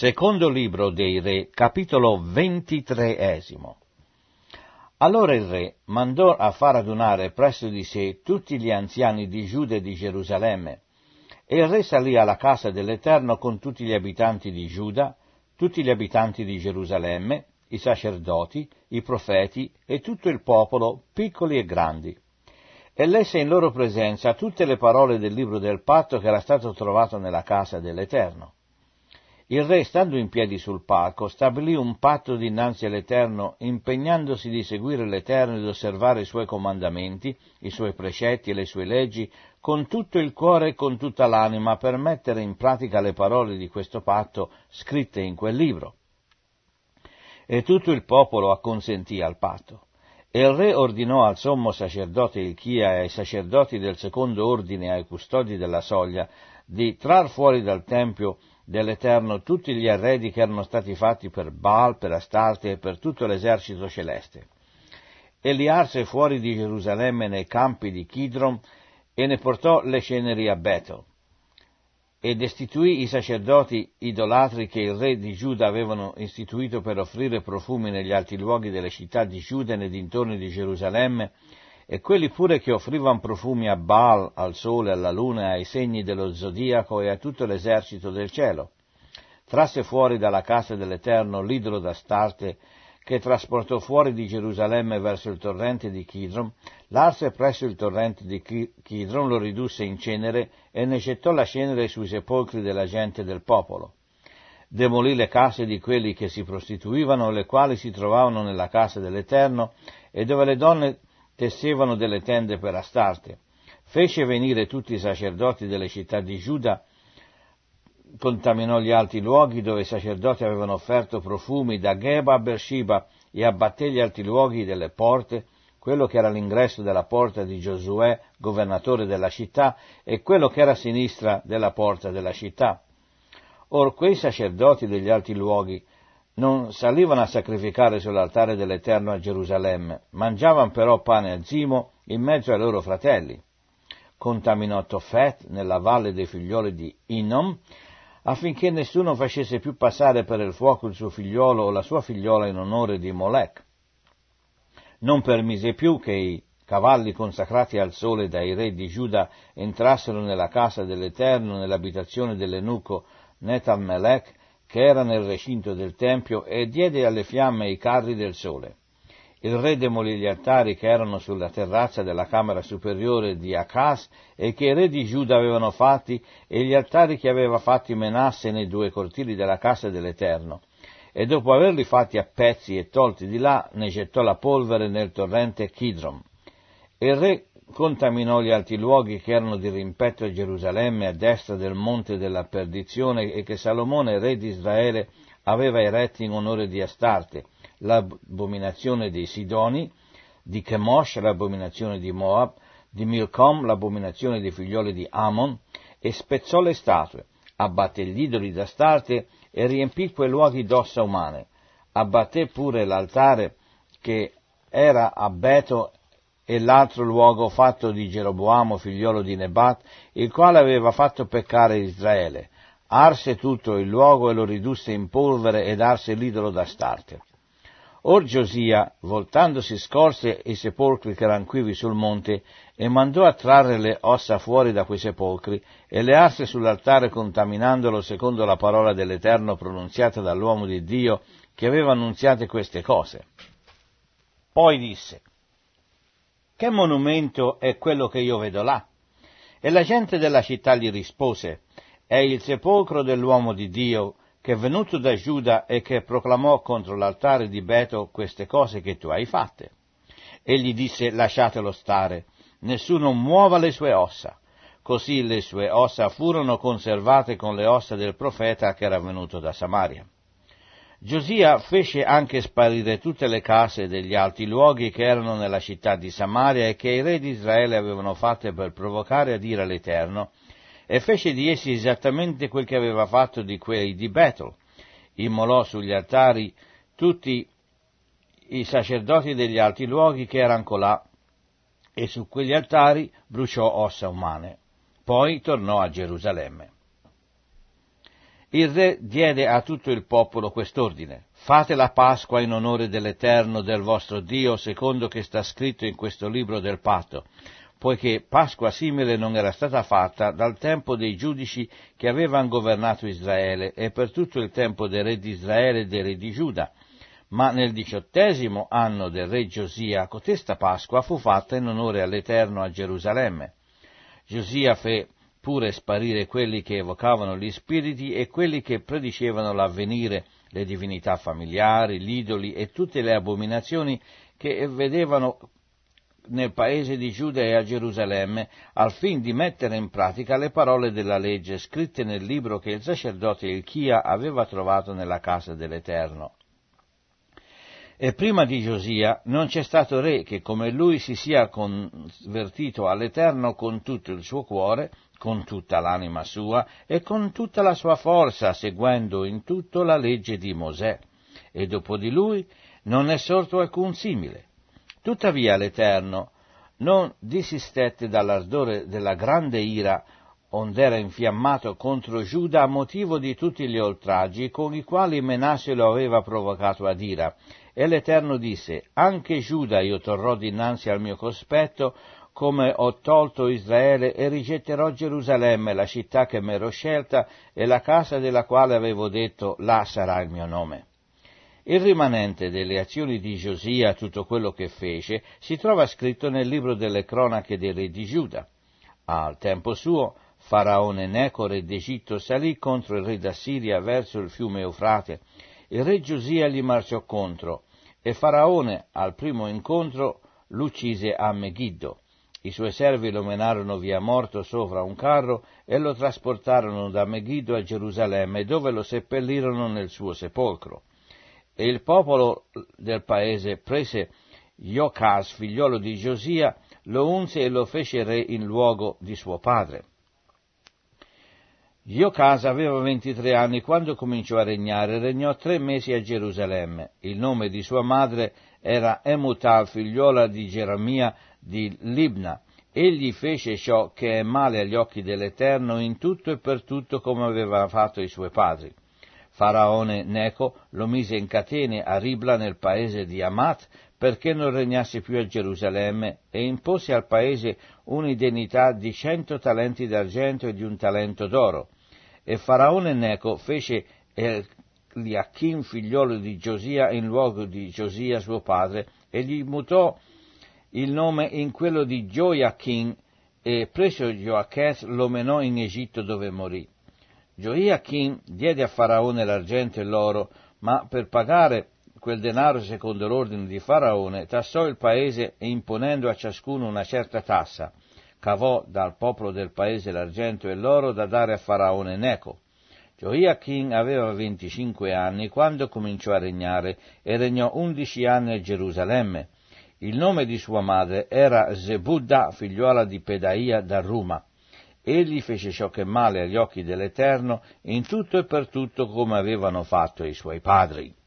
Secondo libro dei Re, capitolo 23. Allora il re mandò a far radunare presso di sé tutti gli anziani di Giuda e di Gerusalemme, e il re salì alla casa dell'Eterno con tutti gli abitanti di Giuda, tutti gli abitanti di Gerusalemme, i sacerdoti, i profeti e tutto il popolo, piccoli e grandi. E lesse in loro presenza tutte le parole del libro del patto che era stato trovato nella casa dell'Eterno. Il re, stando in piedi sul palco, stabilì un patto dinanzi all'Eterno, impegnandosi di seguire l'Eterno ed osservare i suoi comandamenti, i suoi precetti e le sue leggi, con tutto il cuore e con tutta l'anima, per mettere in pratica le parole di questo patto scritte in quel libro. E tutto il popolo acconsentì al patto. E il re ordinò al sommo sacerdote Ilchia e ai sacerdoti del secondo ordine e ai custodi della soglia di trar fuori dal tempio dell'Eterno tutti gli arredi che erano stati fatti per Baal, per Astarte e per tutto l'esercito celeste. E li arse fuori di Gerusalemme nei campi di Kidron e ne portò le ceneri a Betel. E destituì i sacerdoti idolatri che il re di Giuda avevano istituito per offrire profumi negli alti luoghi delle città di Giuda e nei dintorni di Gerusalemme, e quelli pure che offrivano profumi a Baal, al sole, alla luna, ai segni dello zodiaco e a tutto l'esercito del cielo. Trasse fuori dalla casa dell'Eterno l'idolo d'Astarte, che trasportò fuori di Gerusalemme verso il torrente di Kidron, l'arse presso il torrente di Kidron, lo ridusse in cenere e ne gettò la cenere sui sepolcri della gente del popolo. Demolì le case di quelli che si prostituivano, le quali si trovavano nella casa dell'Eterno, e dove le donne tessevano delle tende per Astarte. Fece venire tutti i sacerdoti delle città di Giuda, contaminò gli alti luoghi dove i sacerdoti avevano offerto profumi da Geba a Bershiba e abbatté gli alti luoghi delle porte, quello che era all'ingresso della porta di Giosuè, governatore della città, e quello che era a sinistra della porta della città. Or quei sacerdoti degli alti luoghi non salivano a sacrificare sull'altare dell'Eterno a Gerusalemme, mangiavano però pane a Zimo in mezzo ai loro fratelli. Contaminò Tofet nella valle dei figlioli di Hinnom, affinché nessuno facesse più passare per il fuoco il suo figliolo o la sua figliola in onore di Molech. Non permise più che i cavalli consacrati al sole dai re di Giuda entrassero nella casa dell'Eterno, nell'abitazione dell'eunuco Netan-Melech, che era nel recinto del Tempio, e diede alle fiamme i carri del sole. Il re demolì gli altari che erano sulla terrazza della camera superiore di Achaz e che i re di Giuda avevano fatti, e gli altari che aveva fatti Menasse nei due cortili della casa dell'Eterno. E dopo averli fatti a pezzi e tolti di là, ne gettò la polvere nel torrente Kidron. E il re contaminò gli alti luoghi che erano di rimpetto a Gerusalemme, a destra del monte della perdizione, e che Salomone, re di Israele, aveva eretti in onore di Astarte, l'abominazione dei Sidoni, di Chemosh, l'abominazione di Moab, di Milcom, l'abominazione dei figlioli di Ammon, e spezzò le statue, abbatté gli idoli d'Astarte e riempì quei luoghi d'ossa umane. Abbatté pure l'altare che era a Beto e l'altro luogo fatto di Geroboamo, figliolo di Nebat, il quale aveva fatto peccare Israele. Arse tutto il luogo e lo ridusse in polvere ed arse l'idolo d'Astarte. Or Giosia, voltandosi, scorse i sepolcri che erano quivi sul monte e mandò a trarre le ossa fuori da quei sepolcri e le arse sull'altare, contaminandolo secondo la parola dell'Eterno pronunziata dall'uomo di Dio che aveva annunziate queste cose. Poi disse: «Che monumento è quello che io vedo là?» E la gente della città gli rispose: «È il sepolcro dell'uomo di Dio, che è venuto da Giuda e che proclamò contro l'altare di Beto queste cose che tu hai fatte». Egli disse: «Lasciatelo stare, nessuno muova le sue ossa». Così le sue ossa furono conservate con le ossa del profeta che era venuto da Samaria. Giosia fece anche sparire tutte le case degli alti luoghi che erano nella città di Samaria e che i re di Israele avevano fatte per provocare ad ira l'Eterno, e fece di essi esattamente quel che aveva fatto di quelli di Betel. Immolò sugli altari tutti i sacerdoti degli alti luoghi che erano colà, e su quegli altari bruciò ossa umane. Poi tornò a Gerusalemme. Il re diede a tutto il popolo quest'ordine: fate la Pasqua in onore dell'Eterno, del vostro Dio, secondo che sta scritto in questo libro del patto, poiché Pasqua simile non era stata fatta dal tempo dei giudici che avevano governato Israele e per tutto il tempo dei re di Israele e dei re di Giuda. Ma nel 18° anno del re Giosia, cotesta Pasqua fu fatta in onore all'Eterno a Gerusalemme. Giosia fe pure sparire quelli che evocavano gli spiriti e quelli che predicevano l'avvenire, le divinità familiari, gli idoli e tutte le abominazioni che vedevano nel paese di Giuda e a Gerusalemme, al fin di mettere in pratica le parole della legge scritte nel libro che il sacerdote Ilchia aveva trovato nella casa dell'Eterno. E prima di Giosia non c'è stato re che come lui si sia convertito all'Eterno con tutto il suo cuore, con tutta l'anima sua e con tutta la sua forza, seguendo in tutto la legge di Mosè. E dopo di lui non è sorto alcun simile. Tuttavia l'Eterno non disistette dall'ardore della grande ira ond'era infiammato contro Giuda a motivo di tutti gli oltraggi con i quali Menasse lo aveva provocato ad ira. E l'Eterno disse: anche Giuda io torrò dinanzi al mio cospetto, come ho tolto Israele, e rigetterò Gerusalemme, la città che m'ero scelta, e la casa della quale avevo detto, là sarà il mio nome. Il rimanente delle azioni di Giosia, tutto quello che fece, si trova scritto nel libro delle cronache dei re di Giuda. Al tempo suo, Faraone Neco, re d'Egitto, salì contro il re d'Assiria verso il fiume Eufrate. Il re Giosia gli marciò contro, e Faraone, al primo incontro, l'uccise a Megiddo. I suoi servi lo menarono via morto sopra un carro e lo trasportarono da Megiddo a Gerusalemme, dove lo seppellirono nel suo sepolcro. E il popolo del paese prese Iocas, figliolo di Giosia, lo unse e lo fece re in luogo di suo padre. Iocas aveva 23 anni quando cominciò a regnare, regnò 3 mesi a Gerusalemme. Il nome di sua madre era Emutal, figliuola di Geremia di Libna. Egli fece ciò che è male agli occhi dell'Eterno in tutto e per tutto come aveva fatto i suoi padri. Faraone Neco lo mise in catene a Ribla nel paese di Amat perché non regnasse più a Gerusalemme e impose al paese un'indennità di 100 talenti d'argento e di 1 talento d'oro. E Faraone Neco fece Eliachim, figliolo di Giosia, in luogo di Giosia suo padre, e gli mutò il nome in quello di Gioiachin, e preso Gioachez lo menò in Egitto dove morì. Gioiachin diede a Faraone l'argento e l'oro, ma per pagare quel denaro secondo l'ordine di Faraone tassò il paese e imponendo a ciascuno una certa tassa, cavò dal popolo del paese l'argento e l'oro da dare a Faraone Neco. Gioiachin aveva 25 anni quando cominciò a regnare e regnò 11 anni a Gerusalemme. Il nome di sua madre era Zebudda, figliuola di Pedaia da Ruma. Egli fece ciò che è male agli occhi dell'Eterno in tutto e per tutto come avevano fatto i suoi padri.